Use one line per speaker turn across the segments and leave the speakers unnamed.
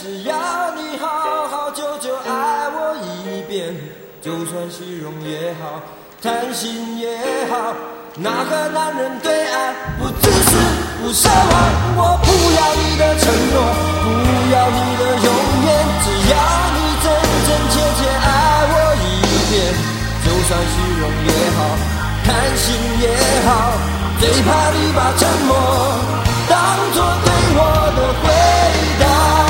只要你好好久久爱我一遍，就算虚荣也好，贪心也好，哪个男人对爱不自私不奢望？我不要你的承诺，不要你的永远，只要你真真切切爱我一遍，就算虚荣也好，贪心也好，最怕你把沉默当作对我的回答。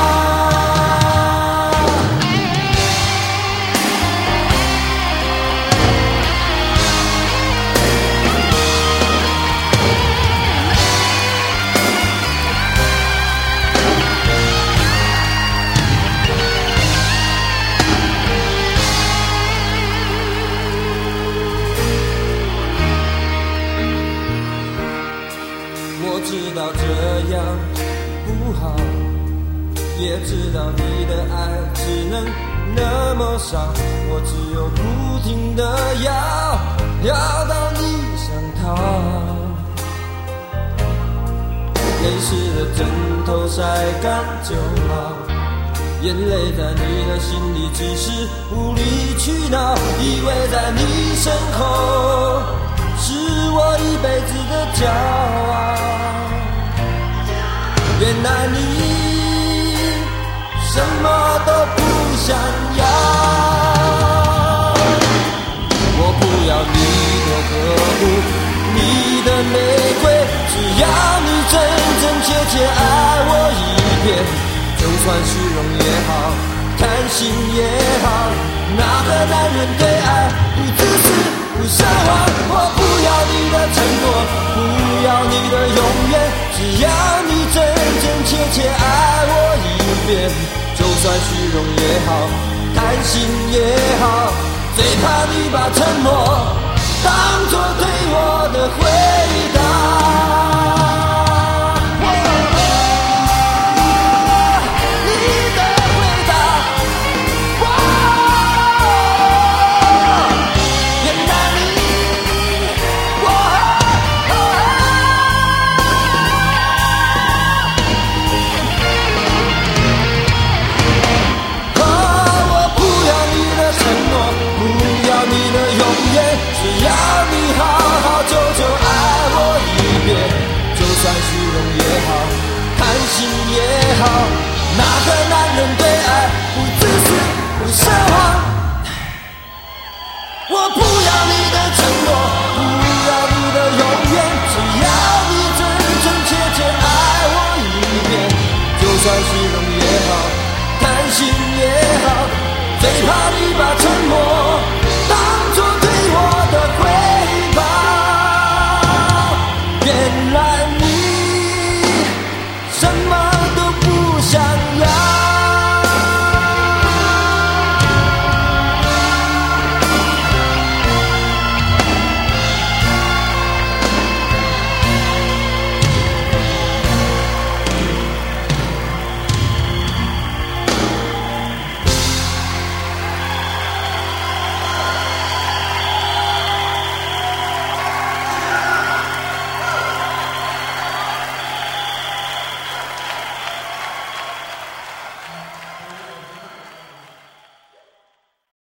我知道这样不好，也知道你的爱只能那么少，我只有不停地要到你想逃。泪湿的枕头晒干就好，眼泪在你的心里只是无理取闹，以为在你身后是我一辈子的骄傲。原来你什么都不想要，我不要你的呵护，你的玫瑰，只要你真真切切爱我一遍，就算虚荣也好，贪心也好，哪个男人对爱不自私不奢望？我不要你的承诺，不要你的永远，只要你真真切切爱我一遍，就算虚荣也好，贪心也好，最怕你把沉默当作对我的回